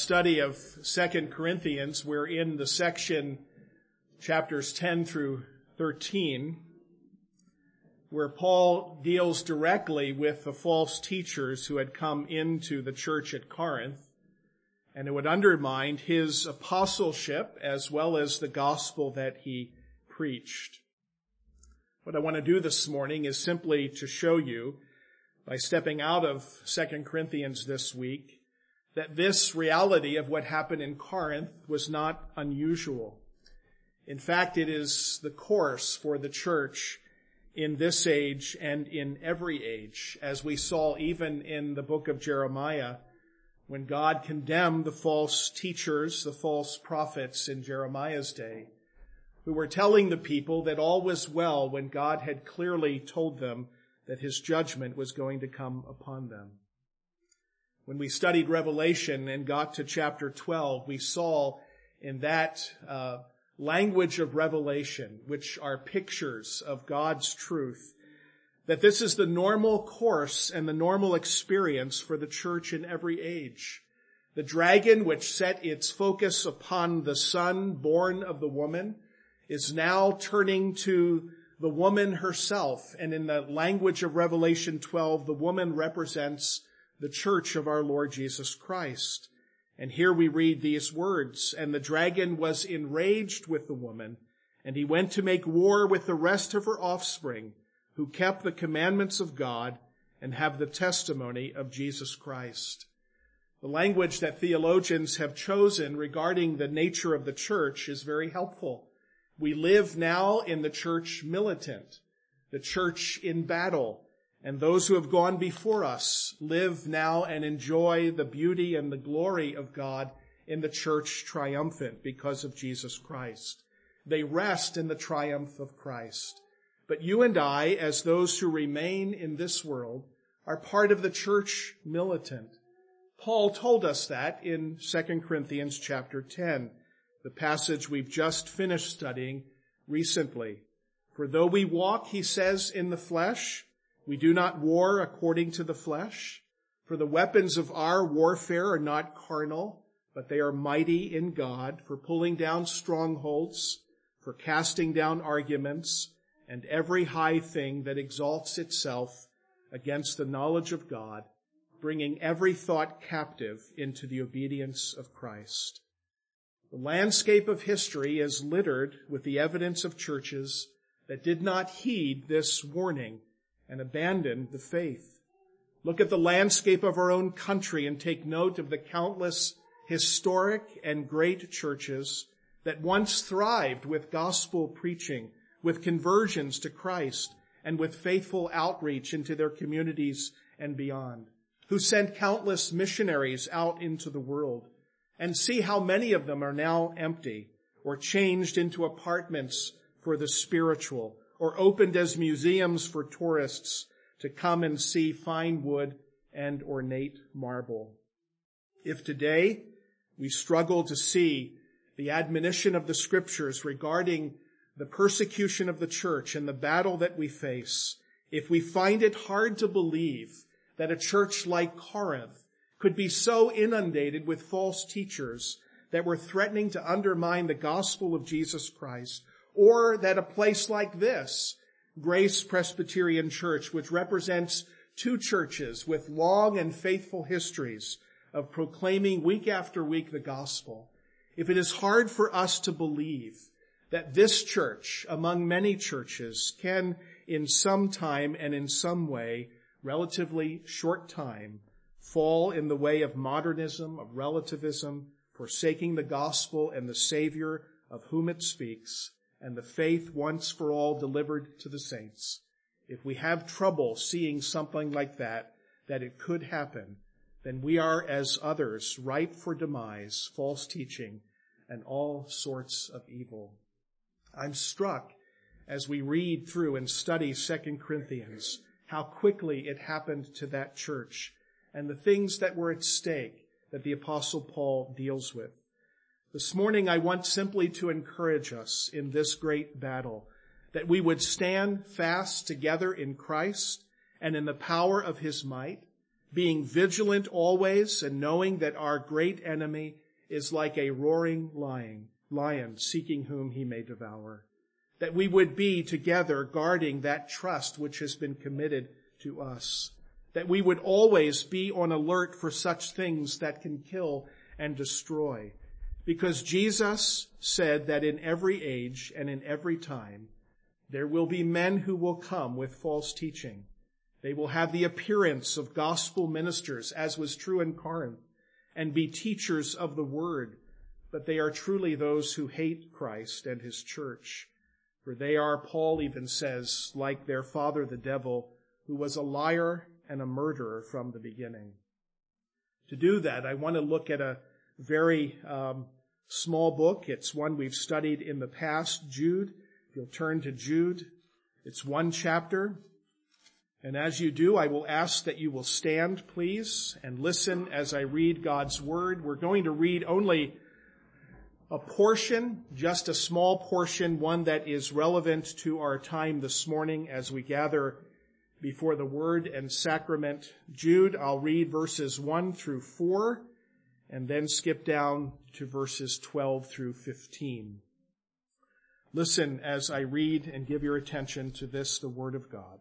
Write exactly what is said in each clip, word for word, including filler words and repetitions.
Study of Second Corinthians. We're in the section chapters ten through thirteen, where Paul deals directly with the false teachers who had come into the church at Corinth, and it would undermine his apostleship as well as the gospel that he preached. What I want to do this morning is simply to show you, by stepping out of Second Corinthians this week, that this reality of what happened in Corinth was not unusual. In fact, it is the course for the church in this age and in every age, as we saw even in the book of Jeremiah, when God condemned the false teachers, the false prophets in Jeremiah's day, who were telling the people that all was well when God had clearly told them that his judgment was going to come upon them. When we studied Revelation and got to chapter twelve, we saw in that uh, language of revelation, which are pictures of God's truth, that this is the normal course and the normal experience for the church in every age. The dragon, which set its focus upon the son born of the woman, is now turning to the woman herself. And in the language of Revelation twelve, the woman represents the church of our Lord Jesus Christ. And here we read these words, "And the dragon was enraged with the woman, and he went to make war with the rest of her offspring, who kept the commandments of God and have the testimony of Jesus Christ." The language that theologians have chosen regarding the nature of the church is very helpful. We live now in the church militant, the church in battle. And those who have gone before us live now and enjoy the beauty and the glory of God in the church triumphant because of Jesus Christ. They rest in the triumph of Christ. But you and I, as those who remain in this world, are part of the church militant. Paul told us that in Second Corinthians chapter ten, the passage we've just finished studying recently. "For though we walk," he says, "in the flesh, we do not war according to the flesh. For the weapons of our warfare are not carnal, but they are mighty in God for pulling down strongholds, for casting down arguments, and every high thing that exalts itself against the knowledge of God, bringing every thought captive into the obedience of Christ." The landscape of history is littered with the evidence of churches that did not heed this warning and abandoned the faith. Look at the landscape of our own country and take note of the countless historic and great churches that once thrived with gospel preaching, with conversions to Christ, and with faithful outreach into their communities and beyond, who sent countless missionaries out into the world. And see how many of them are now empty or changed into apartments for the spiritual, or opened as museums for tourists to come and see fine wood and ornate marble. If today we struggle to see the admonition of the Scriptures regarding the persecution of the church and the battle that we face, if we find it hard to believe that a church like Corinth could be so inundated with false teachers that were threatening to undermine the gospel of Jesus Christ, or that a place like this, Grace Presbyterian Church, which represents two churches with long and faithful histories of proclaiming week after week the gospel, if it is hard for us to believe that this church, among many churches, can in some time and in some way, relatively short time, fall in the way of modernism, of relativism, forsaking the gospel and the Savior of whom it speaks, and the faith once for all delivered to the saints, if we have trouble seeing something like that, that it could happen, then we are, as others, ripe for demise, false teaching, and all sorts of evil. I'm struck as we read through and study Second Corinthians, how quickly it happened to that church, and the things that were at stake that the Apostle Paul deals with. This morning, I want simply to encourage us in this great battle, that we would stand fast together in Christ and in the power of his might, being vigilant always and knowing that our great enemy is like a roaring lion, lion seeking whom he may devour. That we would be together guarding that trust which has been committed to us. That we would always be on alert for such things that can kill and destroy. Because Jesus said that in every age and in every time, there will be men who will come with false teaching. They will have the appearance of gospel ministers, as was true in Corinth, and be teachers of the word. But they are truly those who hate Christ and his church. For they are, Paul even says, like their father the devil, who was a liar and a murderer from the beginning. To do that, I want to look at a very um, small book. It's one we've studied in the past, Jude. If you'll turn to Jude, it's one chapter. And as you do, I will ask that you will stand, please, and listen as I read God's word. We're going to read only a portion, just a small portion, one that is relevant to our time this morning as we gather before the word and sacrament. Jude, I'll read verses one through four and then skip down to verses twelve through fifteen. Listen as I read and give your attention to this, the word of God.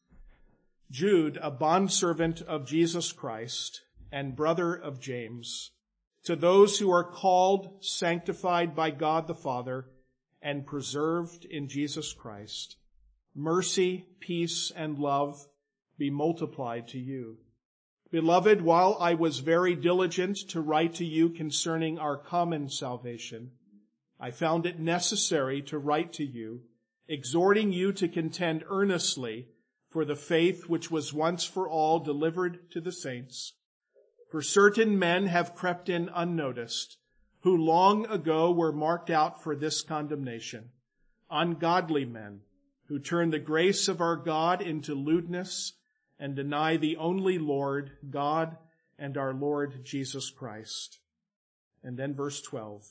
Jude, a bondservant of Jesus Christ and brother of James, to those who are called, sanctified by God the Father, and preserved in Jesus Christ, mercy, peace, and love be multiplied to you. Beloved, while I was very diligent to write to you concerning our common salvation, I found it necessary to write to you, exhorting you to contend earnestly for the faith which was once for all delivered to the saints. For certain men have crept in unnoticed, who long ago were marked out for this condemnation, ungodly men, who turn the grace of our God into lewdness and deny the only Lord, God, and our Lord Jesus Christ. And then verse twelve.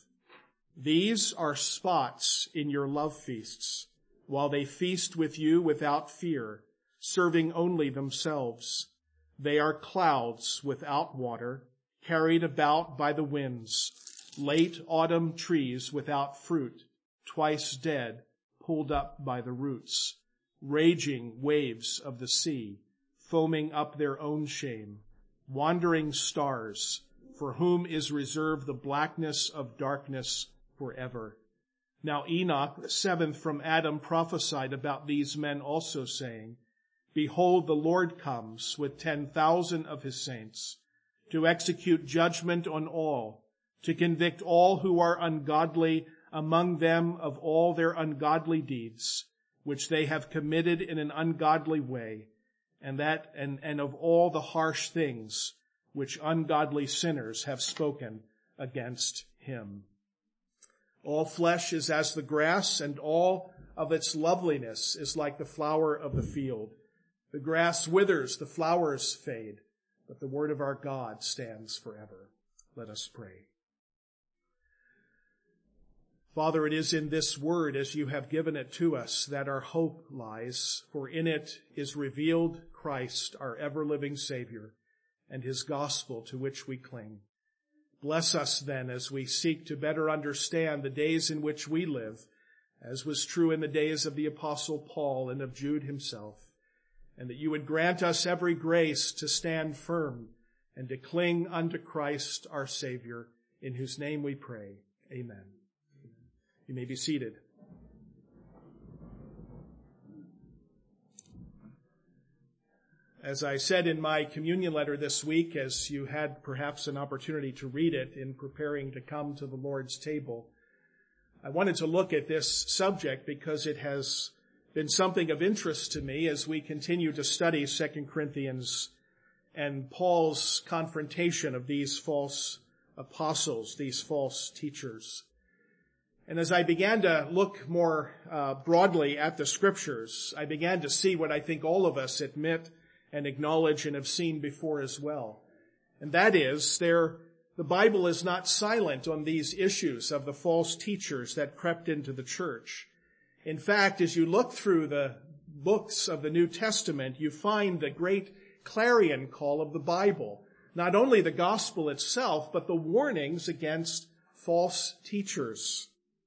These are spots in your love feasts, while they feast with you without fear, serving only themselves. They are clouds without water, carried about by the winds, late autumn trees without fruit, twice dead, pulled up by the roots, raging waves of the sea, foaming up their own shame, wandering stars, for whom is reserved the blackness of darkness forever. Now Enoch, the seventh from Adam, prophesied about these men also, saying, Behold, the Lord comes with ten thousand of his saints to execute judgment on all, to convict all who are ungodly among them of all their ungodly deeds, which they have committed in an ungodly way, and that and, and of all the harsh things which ungodly sinners have spoken against him. All flesh is as the grass, and all of its loveliness is like the flower of the field. The grass withers, the flowers fade, but the word of our God stands forever. Let us pray. Father, it is in this word, as you have given it to us, that our hope lies, for in it is revealed Christ, our ever-living Savior, and his gospel to which we cling. Bless us then as we seek to better understand the days in which we live, as was true in the days of the Apostle Paul and of Jude himself, and that you would grant us every grace to stand firm and to cling unto Christ our Savior, in whose name we pray. Amen. You may be seated. As I said in my communion letter this week, as you had perhaps an opportunity to read it in preparing to come to the Lord's table, I wanted to look at this subject because it has been something of interest to me as we continue to study Second Corinthians and Paul's confrontation of these false apostles, these false teachers. And as I began to look more uh, broadly at the scriptures, I began to see what I think all of us admit and acknowledge and have seen before as well. And that is, there, the Bible is not silent on these issues of the false teachers that crept into the church. In fact, as you look through the books of the New Testament, you find the great clarion call of the Bible. Not only the gospel itself, but the warnings against false teachers.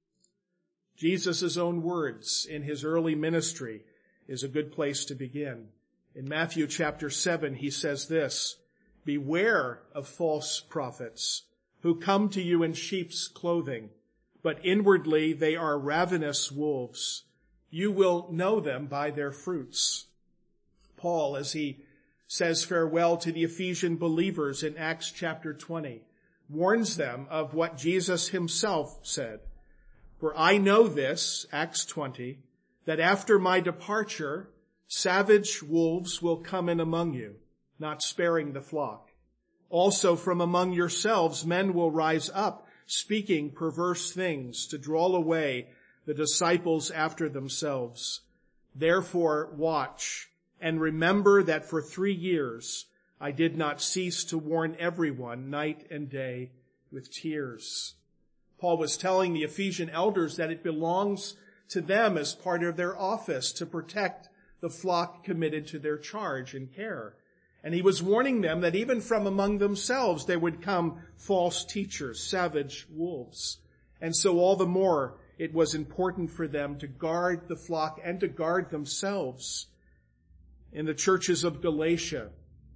Jesus' own words in his early ministry is a good place to begin. In Matthew chapter seven, he says this, "Beware of false prophets who come to you in sheep's clothing, but inwardly they are ravenous wolves. You will know them by their fruits." Paul, as he says farewell to the Ephesian believers in Acts chapter twenty, warns them of what Jesus himself said. "For I know this," Acts twenty, "that after my departure, savage wolves will come in among you, not sparing the flock. Also from among yourselves men will rise up, speaking perverse things to draw away the disciples after themselves. Therefore watch and remember that for three years I did not cease to warn everyone night and day with tears." Paul was telling the Ephesian elders that it belongs to them as part of their office to protect the flock committed to their charge and care. And he was warning them that even from among themselves there would come false teachers, savage wolves. And so all the more it was important for them to guard the flock and to guard themselves. In the churches of Galatia,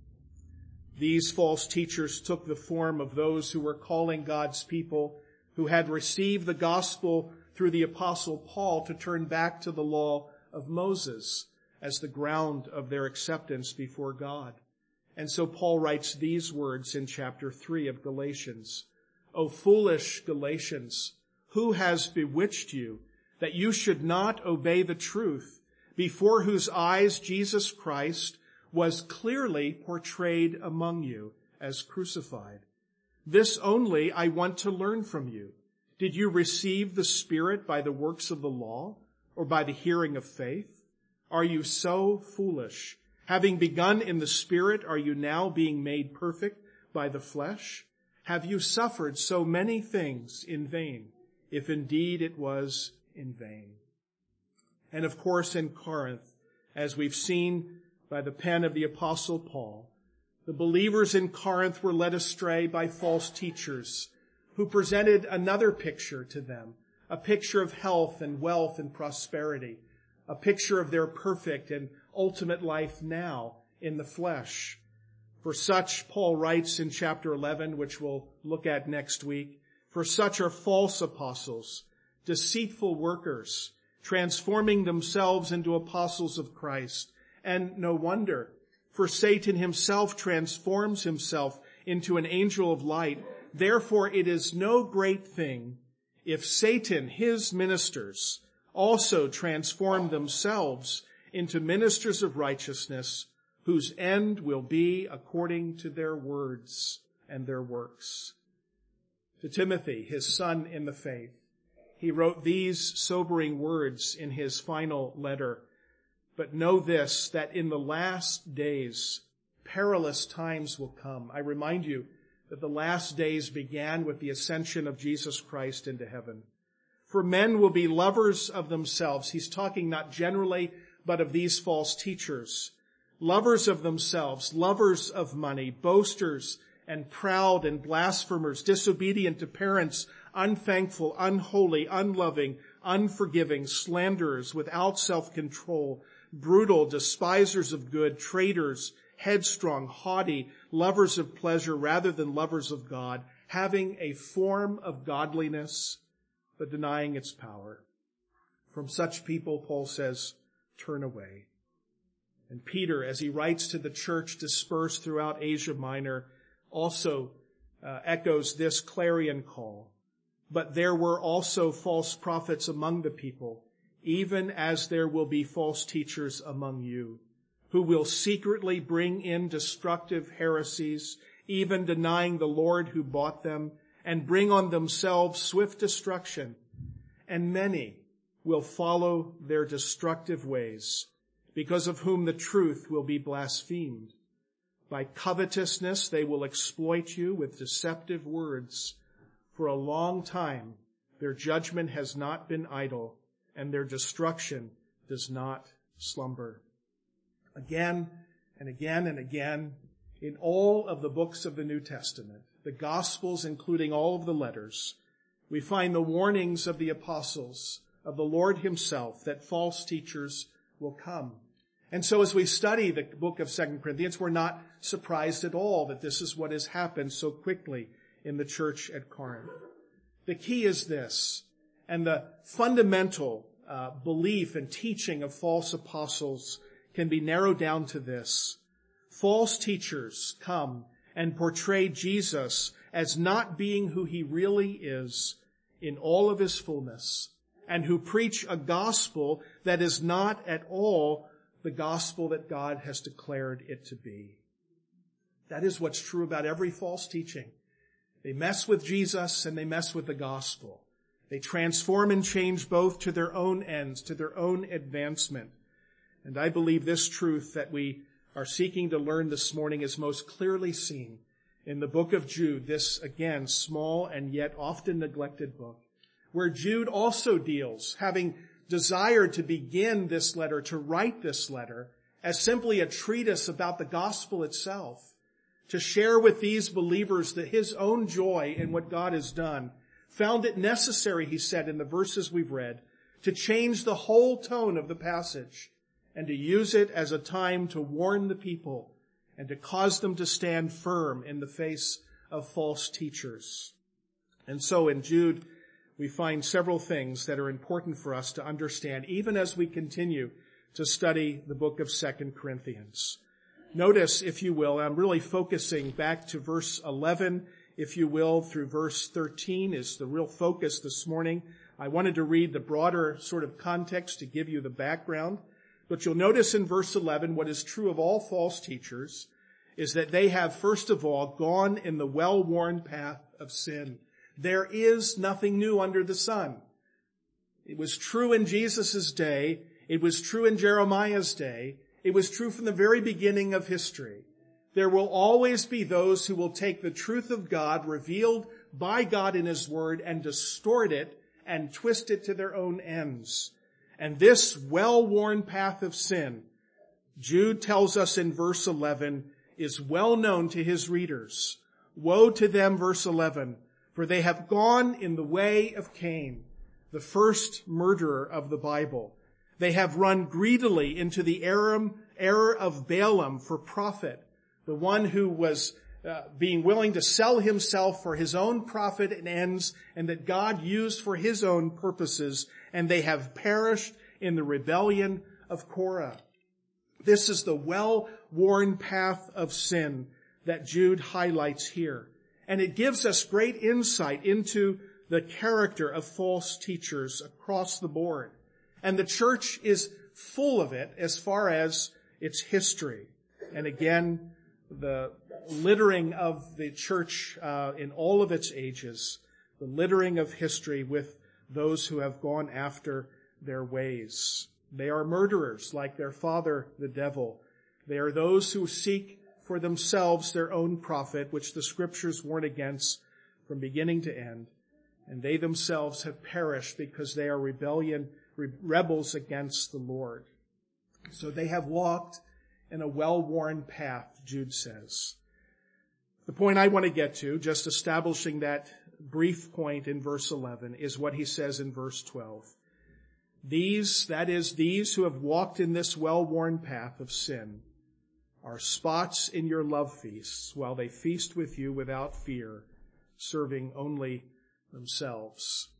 these false teachers took the form of those who were calling God's people, who had received the gospel through the apostle Paul, to turn back to the law of Moses as the ground of their acceptance before God. And so Paul writes these words in chapter three of Galatians. "O foolish Galatians, who has bewitched you that you should not obey the truth, before whose eyes Jesus Christ was clearly portrayed among you as crucified? This only I want to learn from you. Did you receive the Spirit by the works of the law or by the hearing of faith? Are you so foolish? Having begun in the Spirit, are you now being made perfect by the flesh? Have you suffered so many things in vain, if indeed it was in vain?" And of course in Corinth, as we've seen by the pen of the Apostle Paul, the believers in Corinth were led astray by false teachers who presented another picture to them, a picture of health and wealth and prosperity, a picture of their perfect and ultimate life now in the flesh. For such, Paul writes in chapter eleven, which we'll look at next week, "For such are false apostles, deceitful workers, transforming themselves into apostles of Christ. And no wonder, for Satan himself transforms himself into an angel of light. Therefore it is no great thing if Satan, his ministers, also transform themselves into ministers of righteousness, whose end will be according to their words and their works." To Timothy, his son in the faith, he wrote these sobering words in his final letter. "But know this, that in the last days, perilous times will come." I remind you that the last days began with the ascension of Jesus Christ into heaven. "For men will be lovers of themselves." He's talking not generally, but of these false teachers. "Lovers of themselves, lovers of money, boasters and proud and blasphemers, disobedient to parents, unthankful, unholy, unloving, unforgiving, slanderers, without self-control, brutal, despisers of good, traitors, headstrong, haughty, lovers of pleasure rather than lovers of God, having a form of godliness, but denying its power. From such people," Paul says, "turn away." And Peter, as he writes to the church dispersed throughout Asia Minor, also uh, echoes this clarion call. "But there were also false prophets among the people, even as there will be false teachers among you, who will secretly bring in destructive heresies, even denying the Lord who bought them, and bring on themselves swift destruction. And many will follow their destructive ways, because of whom the truth will be blasphemed. By covetousness they will exploit you with deceptive words. For a long time their judgment has not been idle, and their destruction does not slumber." Again and again and again in all of the books of the New Testament, the Gospels including all of the letters, we find the warnings of the apostles, of the Lord himself, that false teachers will come. And so as we study the book of Second Corinthians, we're not surprised at all that this is what has happened so quickly in the church at Corinth. The key is this, and the fundamental uh, belief and teaching of false apostles can be narrowed down to this. False teachers come and portray Jesus as not being who he really is in all of his fullness, and who preach a gospel that is not at all the gospel that God has declared it to be. That is what's true about every false teaching. They mess with Jesus and they mess with the gospel. They transform and change both to their own ends, to their own advancement. And I believe this truth that we are seeking to learn this morning is most clearly seen in the book of Jude, this, again, small and yet often neglected book, where Jude also deals, having desired to begin this letter, to write this letter, as simply a treatise about the gospel itself, to share with these believers that his own joy in what God has done, found it necessary, he said in the verses we've read, to change the whole tone of the passage and to use it as a time to warn the people and to cause them to stand firm in the face of false teachers. And so in Jude, we find several things that are important for us to understand, even as we continue to study the book of Second Corinthians. Notice, if you will, I'm really focusing back to verse eleven, if you will, through verse thirteen is the real focus this morning. I wanted to read the broader sort of context to give you the background. But you'll notice in verse eleven, what is true of all false teachers is that they have, first of all, gone in the well-worn path of sin. There is nothing new under the sun. It was true in Jesus' day. It was true in Jeremiah's day. It was true from the very beginning of history. There will always be those who will take the truth of God revealed by God in his word and distort it and twist it to their own ends. And this well-worn path of sin, Jude tells us in verse eleven, is well known to his readers. Woe to them, verse eleven, for they have gone in the way of Cain, the first murderer of the Bible. They have run greedily into the error of Balaam for profit, the one who was uh, being willing to sell himself for his own profit and ends, and that God used for his own purposes, and they have perished in the rebellion of Korah. This is the well-worn path of sin that Jude highlights here. And it gives us great insight into the character of false teachers across the board. And the church is full of it as far as its history. And again, the littering of the church uh, in all of its ages, the littering of history with those who have gone after their ways. They are murderers like their father, the devil. They are those who seek for themselves their own profit, which the scriptures warn against from beginning to end. And they themselves have perished because they are rebellion, re- rebels against the Lord. So they have walked in a well-worn path, Jude says. The point I want to get to, just establishing that brief point in verse eleven, is what he says in verse twelve. These, that is, these who have walked in this well-worn path of sin, are spots in your love feasts while they feast with you without fear, serving only themselves.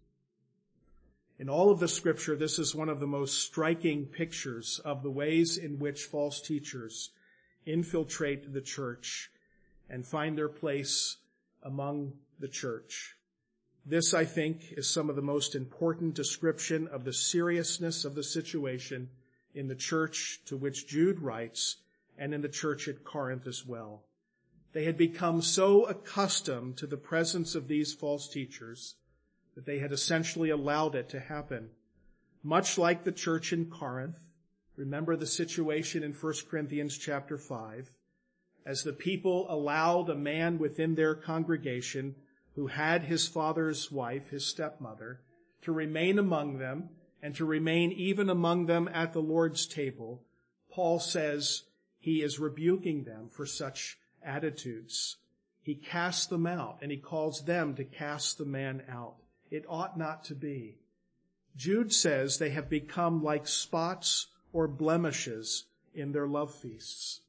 In all of the scripture, this is one of the most striking pictures of the ways in which false teachers infiltrate the church and find their place among the church. This, I think, is some of the most important description of the seriousness of the situation in the church to which Jude writes, and in the church at Corinth as well. They had become so accustomed to the presence of these false teachers that they had essentially allowed it to happen. Much like the church in Corinth, remember the situation in First Corinthians chapter five, as the people allowed a man within their congregation who had his father's wife, his stepmother, to remain among them and to remain even among them at the Lord's table. Paul says, he is rebuking them for such attitudes. He casts them out, and he calls them to cast the man out. It ought not to be. Jude says they have become like spots or blemishes in their love feasts.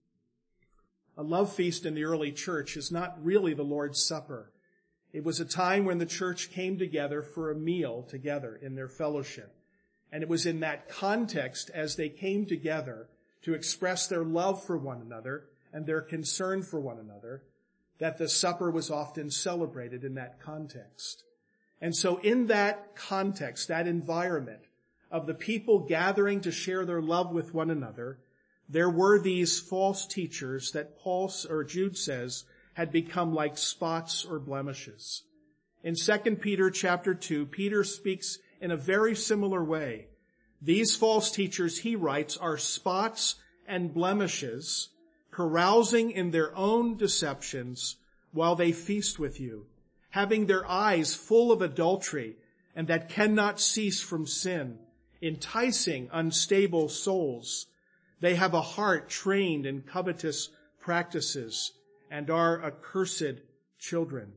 A love feast in the early church is not really the Lord's Supper. It was a time when the church came together for a meal together in their fellowship. And it was in that context, as they came together to express their love for one another and their concern for one another, that the supper was often celebrated in that context. And so in that context, that environment of the people gathering to share their love with one another, there were these false teachers that Paul or Jude says had become like spots or blemishes. In Second Peter chapter two, Peter speaks in a very similar way. These false teachers, he writes, are spots and blemishes, carousing in their own deceptions while they feast with you, having their eyes full of adultery and that cannot cease from sin, enticing unstable souls. They have a heart trained in covetous practices and are accursed children.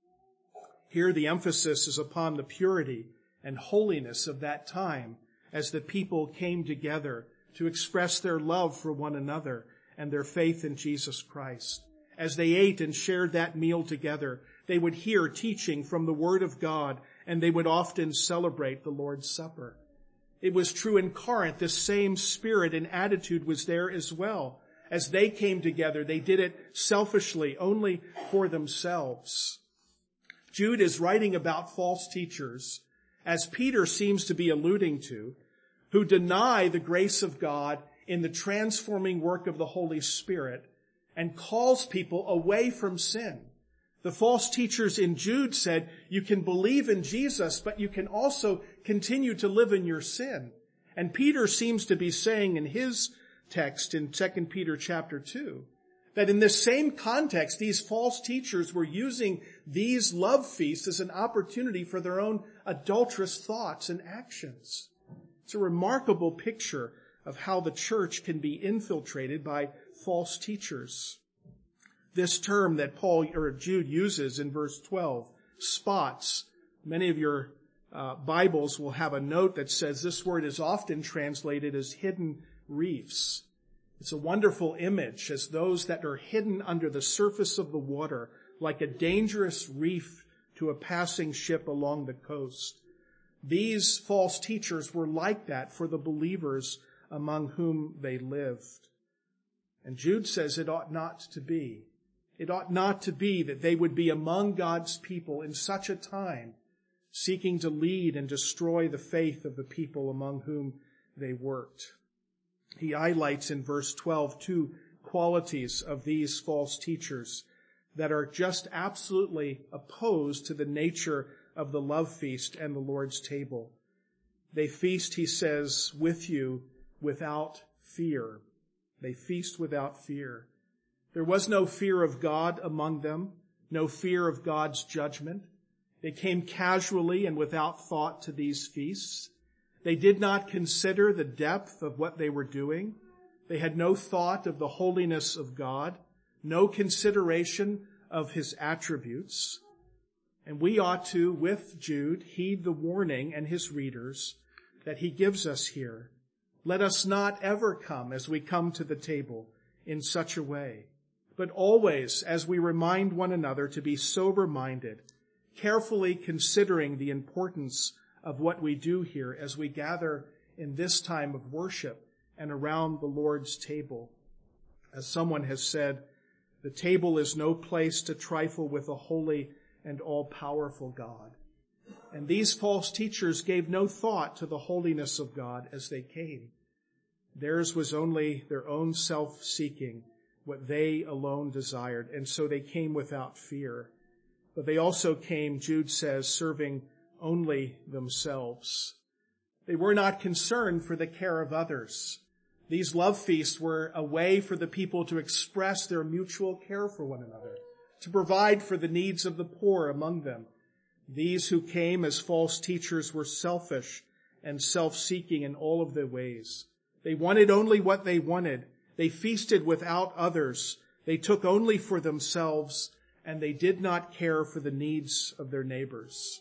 Here the emphasis is upon the purity and holiness of that time as the people came together to express their love for one another and their faith in Jesus Christ. As they ate and shared that meal together, they would hear teaching from the Word of God, and they would often celebrate the Lord's Supper. It was true in Corinth. This same spirit and attitude was there as well. As they came together, they did it selfishly, only for themselves. Jude is writing about false teachers, as Peter seems to be alluding to, who deny the grace of God in the transforming work of the Holy Spirit and calls people away from sin. The false teachers in Jude said, you can believe in Jesus, but you can also continue to live in your sin. And Peter seems to be saying in his text in Second Peter chapter two, that in this same context, these false teachers were using these love feasts as an opportunity for their own adulterous thoughts and actions. It's a remarkable picture of how the church can be infiltrated by false teachers. This term that Paul or Jude uses in verse twelve, spots, many of your uh, Bibles will have a note that says this word is often translated as hidden reefs. It's a wonderful image as those that are hidden under the surface of the water, like a dangerous reef to a passing ship along the coast. These false teachers were like that for the believers among whom they lived. And Jude says it ought not to be. It ought not to be that they would be among God's people in such a time, seeking to lead and destroy the faith of the people among whom they worked. He highlights in verse twelve two qualities of these false teachers that are just absolutely opposed to the nature of the love feast and the Lord's table. They feast, he says, with you without fear. They feast without fear. There was no fear of God among them, no fear of God's judgment. They came casually and without thought to these feasts. They did not consider the depth of what they were doing. They had no thought of the holiness of God, no consideration of his attributes. And we ought to, with Jude, heed the warning and his readers that he gives us here. Let us not ever come as we come to the table in such a way, but always as we remind one another to be sober-minded, carefully considering the importance of what we do here as we gather in this time of worship and around the Lord's table. As someone has said, the table is no place to trifle with a holy and all-powerful God. And these false teachers gave no thought to the holiness of God as they came. Theirs was only their own self-seeking, what they alone desired, and so they came without fear. But they also came, Jude says, serving only themselves. They were not concerned for the care of others. These love feasts were a way for the people to express their mutual care for one another, to provide for the needs of the poor among them. These who came as false teachers were selfish and self-seeking in all of their ways. They wanted only what they wanted. They feasted without others. They took only for themselves, and they did not care for the needs of their neighbors.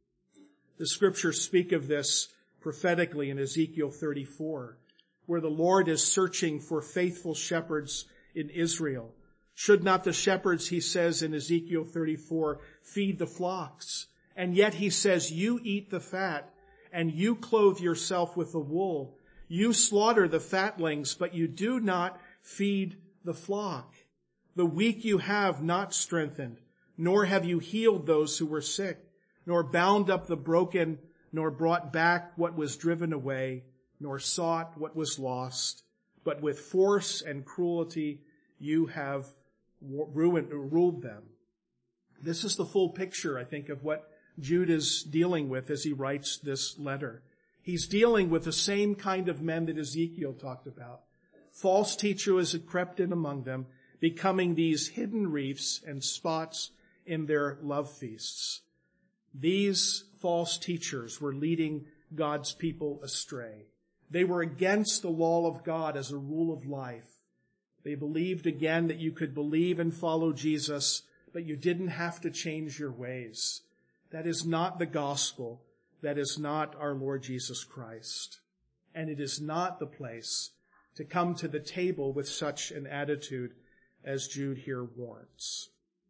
The scriptures speak of this prophetically in Ezekiel thirty-four, where the Lord is searching for faithful shepherds in Israel. Should not the shepherds, he says in Ezekiel thirty-four, feed the flocks? And yet he says, you eat the fat, and you clothe yourself with the wool. You slaughter the fatlings, but you do not feed the flock. The weak you have not strengthened, nor have you healed those who were sick, nor bound up the broken, nor brought back what was driven away, nor sought what was lost. But with force and cruelty you have ruined, ruled them. This is the full picture, I think, of what Jude is dealing with as he writes this letter. He's dealing with the same kind of men that Ezekiel talked about. False teachers had crept in among them, becoming these hidden reefs and spots in their love feasts. These false teachers were leading God's people astray. They were against the law of God as a rule of life. They believed again that you could believe and follow Jesus, but you didn't have to change your ways. That is not the gospel. That is not our Lord Jesus Christ. And it is not the place to come to the table with such an attitude as Jude here warns.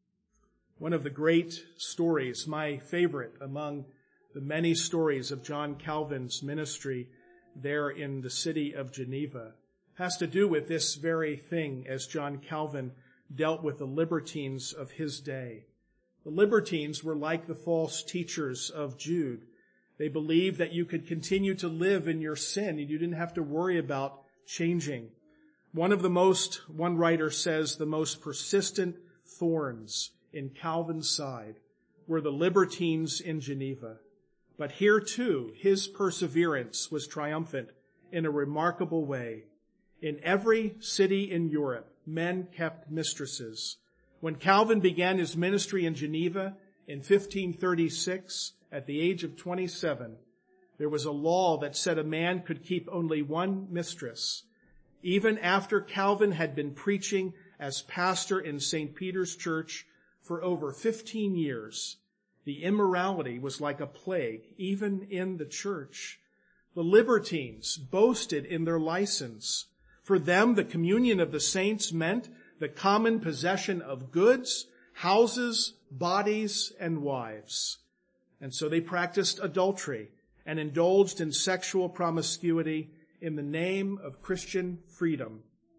One of the great stories, my favorite among the many stories of John Calvin's ministry there in the city of Geneva, has to do with this very thing as John Calvin dealt with the libertines of his day. The libertines were like the false teachers of Jude. They believed that you could continue to live in your sin and you didn't have to worry about changing. One of the most, one writer says, the most persistent thorns in Calvin's side were the libertines in Geneva. But here too, his perseverance was triumphant in a remarkable way. In every city in Europe, men kept mistresses. When Calvin began his ministry in Geneva in fifteen thirty-six, at the age of twenty-seven, there was a law that said a man could keep only one mistress. Even after Calvin had been preaching as pastor in Saint Peter's Church for over fifteen years, the immorality was like a plague, even in the church. The libertines boasted in their license. For them, the communion of the saints meant the common possession of goods, houses, bodies, and wives. And so they practiced adultery and indulged in sexual promiscuity in the name of Christian freedom.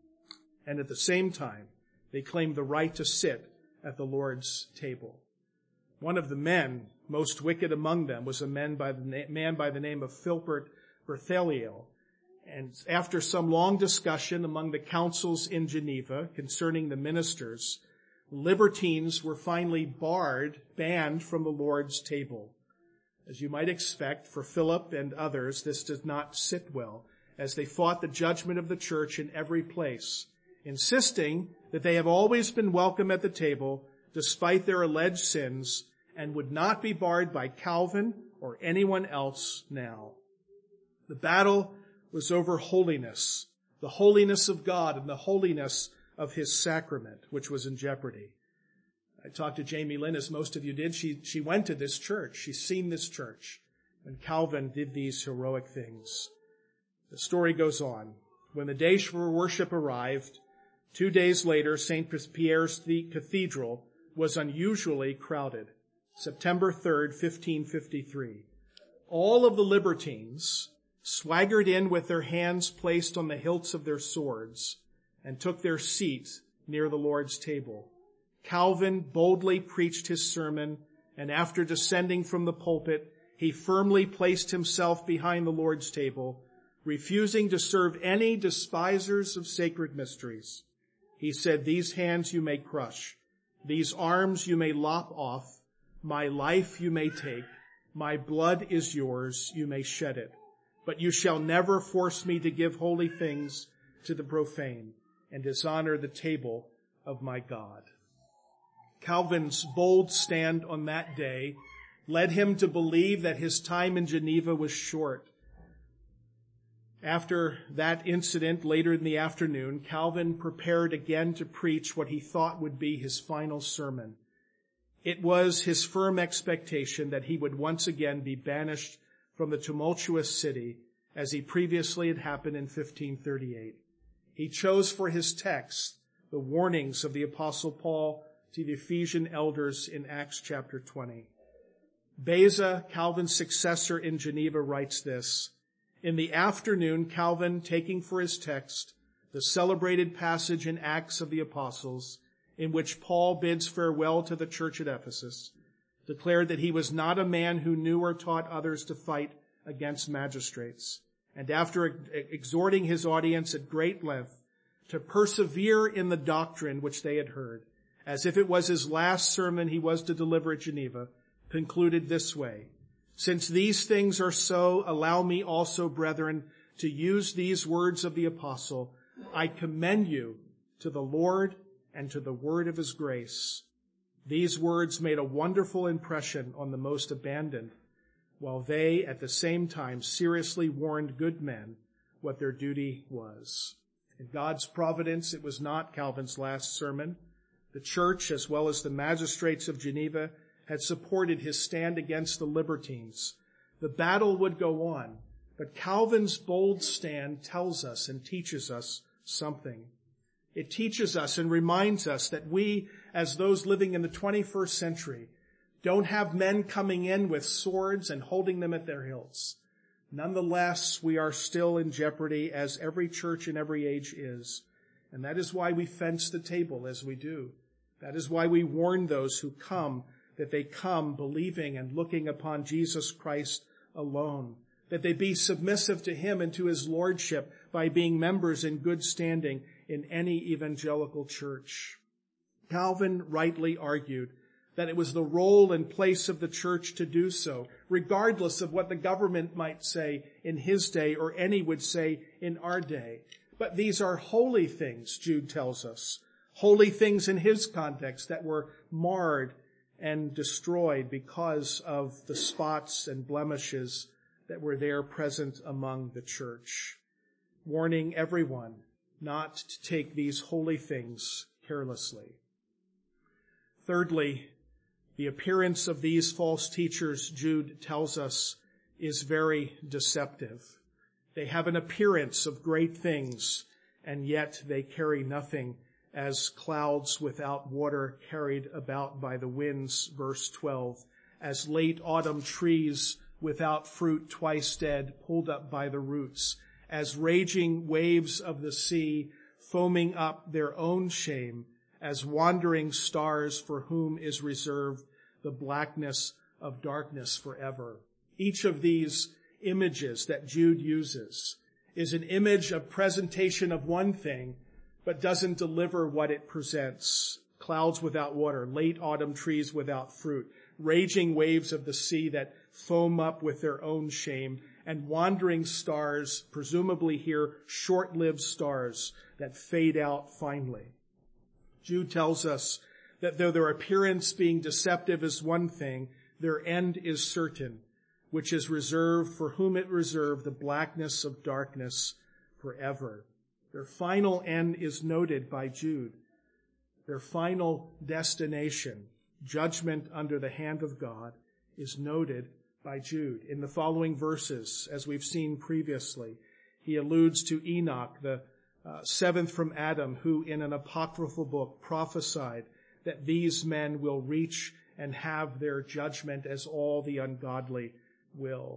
And at the same time, they claimed the right to sit at the Lord's table. One of the men most wicked among them was a man by the, na- man by the name of Philbert Bertheliel. And after some long discussion among the councils in Geneva concerning the ministers, libertines were finally barred, banned from the Lord's table. As you might expect, for Philip and others, this did not sit well, as they fought the judgment of the church in every place, insisting that they have always been welcome at the table, despite their alleged sins, and would not be barred by Calvin or anyone else now. The battle was over holiness, the holiness of God and the holiness of his sacrament, which was in jeopardy. I talked to Jamie Lynn, as most of you did. She, she went to this church. She's seen this church. And Calvin did these heroic things. The story goes on. When the day for worship arrived, two days later, Saint Pierre's Cathedral was unusually crowded. September third, fifteen fifty-three. All of the libertines swaggered in with their hands placed on the hilts of their swords and took their seats near the Lord's table. Calvin boldly preached his sermon, and after descending from the pulpit, he firmly placed himself behind the Lord's table, refusing to serve any despisers of sacred mysteries. He said, "These hands you may crush, these arms you may lop off, my life you may take, my blood is yours, you may shed it. But you shall never force me to give holy things to the profane and dishonor the table of my God." Calvin's bold stand on that day led him to believe that his time in Geneva was short. After that incident, later in the afternoon, Calvin prepared again to preach what he thought would be his final sermon. It was his firm expectation that he would once again be banished from the tumultuous city, as he previously had happened in fifteen thirty-eight. He chose for his text the warnings of the Apostle Paul to the Ephesian elders in Acts chapter twenty. Beza, Calvin's successor in Geneva, writes this: "In the afternoon, Calvin, taking for his text the celebrated passage in Acts of the Apostles, in which Paul bids farewell to the church at Ephesus, declared that he was not a man who knew or taught others to fight against magistrates, and after exhorting his audience at great length to persevere in the doctrine which they had heard, as if it was his last sermon he was to deliver at Geneva, concluded this way: Since these things are so, allow me also, brethren, to use these words of the apostle: I commend you to the Lord and to the word of his grace. These words made a wonderful impression on the most abandoned, while they at the same time seriously warned good men what their duty was." In God's providence, it was not Calvin's last sermon. The church, as well as the magistrates of Geneva, had supported his stand against the libertines. The battle would go on, but Calvin's bold stand tells us and teaches us something. It teaches us and reminds us that we, as those living in the twenty-first century, don't have men coming in with swords and holding them at their hilts. Nonetheless, we are still in jeopardy, as every church in every age is. And that is why we fence the table as we do. That is why we warn those who come that they come believing and looking upon Jesus Christ alone, that they be submissive to him and to his lordship by being members in good standing in any evangelical church. Calvin rightly argued that it was the role and place of the church to do so, regardless of what the government might say in his day or any would say in our day. But these are holy things, Jude tells us, holy things in his context that were marred and destroyed because of the spots and blemishes that were there present among the church, warning everyone not to take these holy things carelessly. Thirdly, the appearance of these false teachers, Jude tells us, is very deceptive. They have an appearance of great things, and yet they carry nothing, as clouds without water carried about by the winds, verse twelve, as late autumn trees without fruit twice dead, pulled up by the roots, as raging waves of the sea, foaming up their own shame, as wandering stars for whom is reserved the blackness of darkness forever. Each of these images that Jude uses is an image of presentation of one thing, but doesn't deliver what it presents. Clouds without water, late autumn trees without fruit, raging waves of the sea that foam up with their own shame, and wandering stars, presumably here short-lived stars that fade out finally. Jude tells us that though their appearance being deceptive is one thing, their end is certain, which is reserved for whom it reserved the blackness of darkness forever. Their final end is noted by Jude. Their final destination, judgment under the hand of God, is noted by Jude. In the following verses, as we've seen previously, he alludes to Enoch, the uh, seventh from Adam, who in an apocryphal book prophesied that these men will reach and have their judgment as all the ungodly will.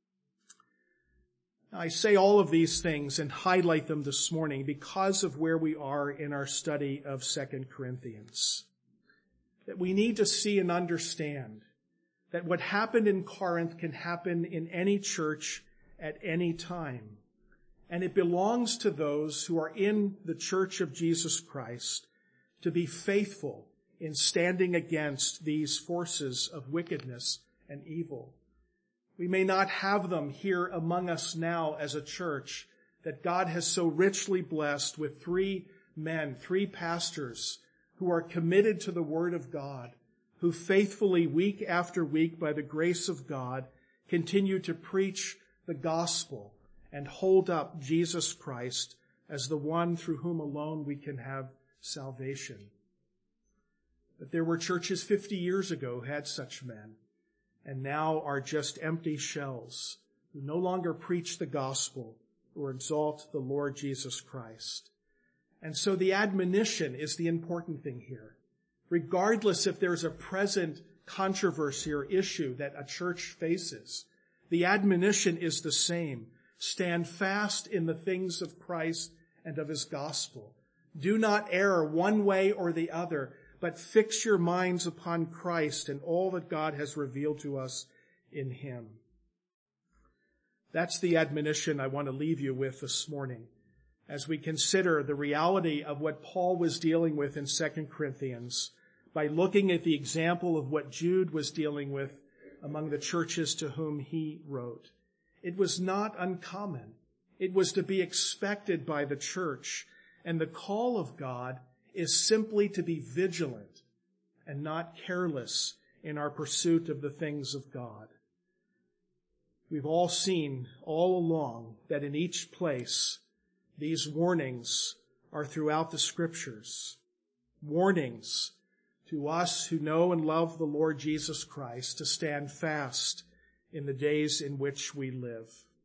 I say all of these things and highlight them this morning because of where we are in our study of Second Corinthians. That we need to see and understand that what happened in Corinth can happen in any church at any time. And it belongs to those who are in the church of Jesus Christ to be faithful in standing against these forces of wickedness and evil. We may not have them here among us now as a church that God has so richly blessed with three men, three pastors who are committed to the Word of God, who faithfully, week after week, by the grace of God, continue to preach the gospel and hold up Jesus Christ as the one through whom alone we can have salvation. But there were churches fifty years ago who had such men, and now are just empty shells who no longer preach the gospel or exalt the Lord Jesus Christ. And so the admonition is the important thing here. Regardless if there's a present controversy or issue that a church faces, the admonition is the same. Stand fast in the things of Christ and of his gospel. Do not err one way or the other, but fix your minds upon Christ and all that God has revealed to us in him. That's the admonition I want to leave you with this morning as we consider the reality of what Paul was dealing with in Second Corinthians by looking at the example of what Jude was dealing with among the churches to whom he wrote. It was not uncommon. It was to be expected by the church, and the call of God is simply to be vigilant and not careless in our pursuit of the things of God. We've all seen all along that in each place, these warnings are throughout the Scriptures. Warnings to us who know and love the Lord Jesus Christ to stand fast in the days in which we live.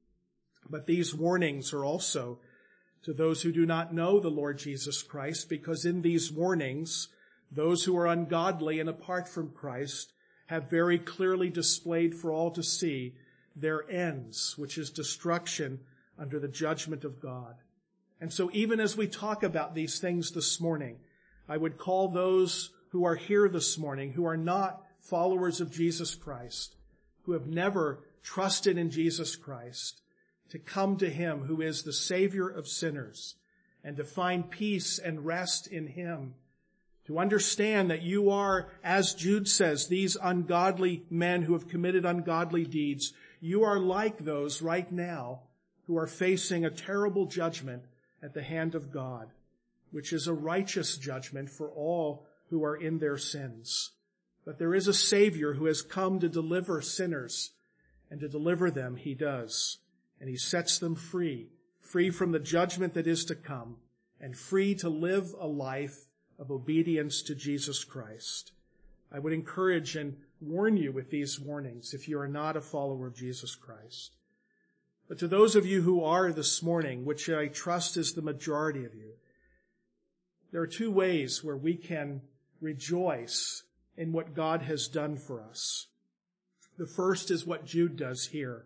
But these warnings are also to those who do not know the Lord Jesus Christ, because in these warnings, those who are ungodly and apart from Christ have very clearly displayed for all to see their ends, which is destruction under the judgment of God. And so even as we talk about these things this morning, I would call those who are here this morning, who are not followers of Jesus Christ, who have never trusted in Jesus Christ, to come to him who is the Savior of sinners and to find peace and rest in him, to understand that you are, as Jude says, these ungodly men who have committed ungodly deeds. You are like those right now who are facing a terrible judgment at the hand of God, which is a righteous judgment for all who are in their sins. But there is a Savior who has come to deliver sinners, and to deliver them he does. And he sets them free, free from the judgment that is to come, and free to live a life of obedience to Jesus Christ. I would encourage and warn you with these warnings if you are not a follower of Jesus Christ. But to those of you who are this morning, which I trust is the majority of you, there are two ways where we can rejoice in what God has done for us. The first is what Jude does here,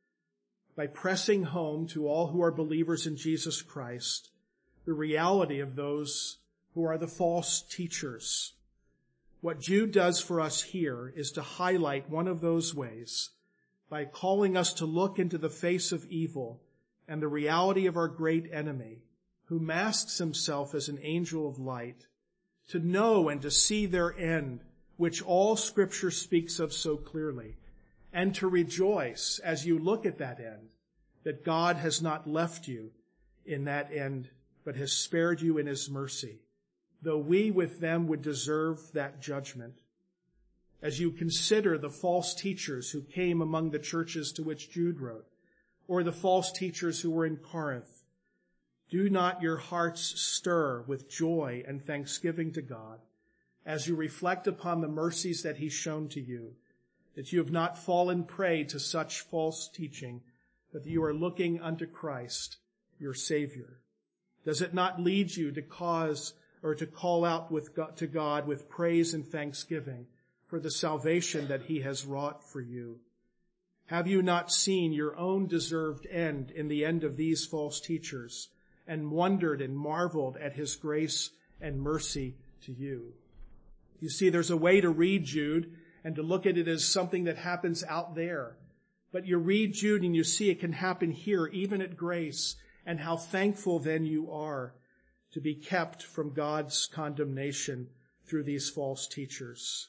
by pressing home to all who are believers in Jesus Christ the reality of those who are the false teachers. What Jude does for us here is to highlight one of those ways by calling us to look into the face of evil and the reality of our great enemy, who masks himself as an angel of light, to know and to see their end, which all Scripture speaks of so clearly, and to rejoice as you look at that end, that God has not left you in that end, but has spared you in his mercy, though we with them would deserve that judgment. As you consider the false teachers who came among the churches to which Jude wrote, or the false teachers who were in Corinth, do not your hearts stir with joy and thanksgiving to God as you reflect upon the mercies that he's shown to you, that you have not fallen prey to such false teaching, but that you are looking unto Christ, your Savior? Does it not lead you to cause or to call out with God, to God with praise and thanksgiving for the salvation that he has wrought for you? Have you not seen your own deserved end in the end of these false teachers, and wondered and marveled at his grace and mercy to you? You see, there's a way to read Jude and to look at it as something that happens out there. But you read Jude and you see it can happen here, even at Grace, and how thankful then you are to be kept from God's condemnation through these false teachers.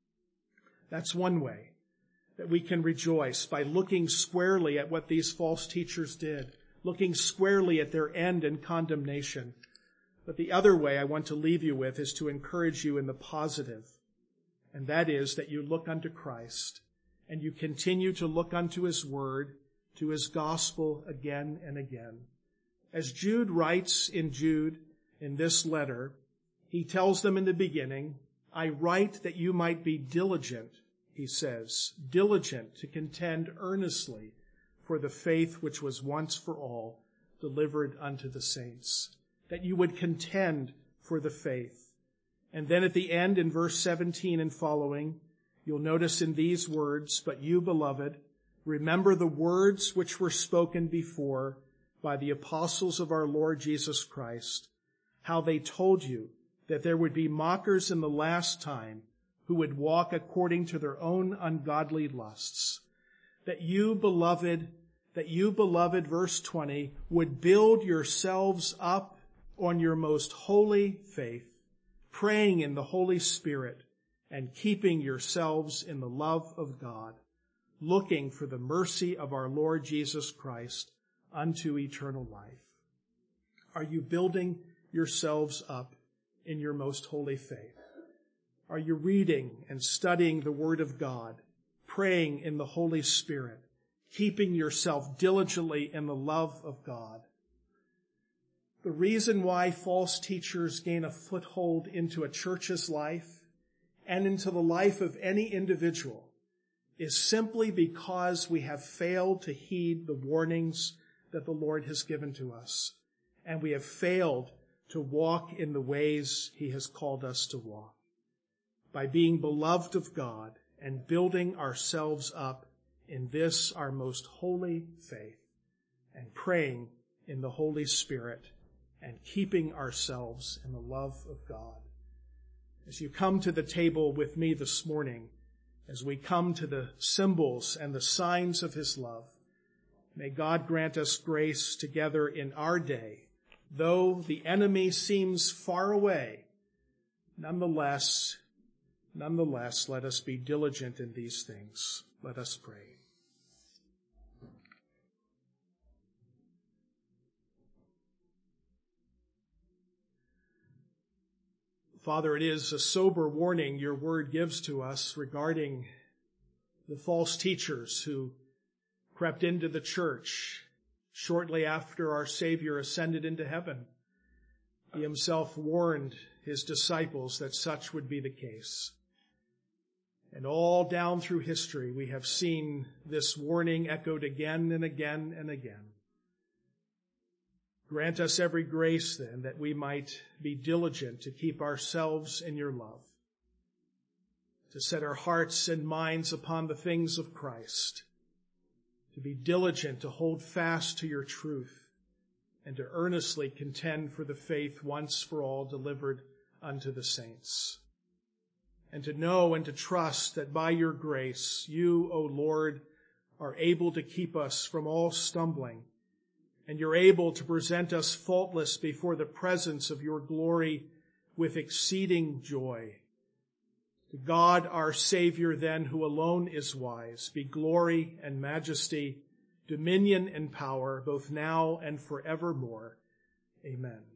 That's one way that we can rejoice, by looking squarely at what these false teachers did, looking squarely at their end and condemnation. But the other way I want to leave you with is to encourage you in the positive, and that is that you look unto Christ, and you continue to look unto his word, to his gospel again and again. As Jude writes in Jude, in this letter, he tells them in the beginning, I write that you might be diligent, he says, diligent to contend earnestly for the faith which was once for all delivered unto the saints. That you would contend for the faith. And then at the end in verse seventeen and following, you'll notice in these words, but you, beloved, remember the words which were spoken before by the apostles of our Lord Jesus Christ, how they told you that there would be mockers in the last time who would walk according to their own ungodly lusts. That you, beloved, that you, beloved, verse twenty, would build yourselves up on your most holy faith, praying in the Holy Spirit and keeping yourselves in the love of God, looking for the mercy of our Lord Jesus Christ unto eternal life. Are you building yourselves up in your most holy faith? Are you reading and studying the Word of God, praying in the Holy Spirit, keeping yourself diligently in the love of God? The reason why false teachers gain a foothold into a church's life and into the life of any individual is simply because we have failed to heed the warnings that the Lord has given to us, and we have failed to walk in the ways he has called us to walk. By being beloved of God and building ourselves up in this our most holy faith and praying in the Holy Spirit and keeping ourselves in the love of God. As you come to the table with me this morning, as we come to the symbols and the signs of his love, may God grant us grace together in our day. Though the enemy seems far away, nonetheless, nonetheless, let us be diligent in these things. Let us pray. Father, it is a sober warning your word gives to us regarding the false teachers who crept into the church shortly after our Savior ascended into heaven. He himself warned his disciples that such would be the case. And all down through history, we have seen this warning echoed again and again and again. Grant us every grace, then, that we might be diligent to keep ourselves in your love, to set our hearts and minds upon the things of Christ, to be diligent to hold fast to your truth, and to earnestly contend for the faith once for all delivered unto the saints. And to know and to trust that by your grace, you, O Lord, are able to keep us from all stumbling, and you're able to present us faultless before the presence of your glory with exceeding joy. To God our Savior, then, who alone is wise, be glory and majesty, dominion and power, both now and forevermore. Amen.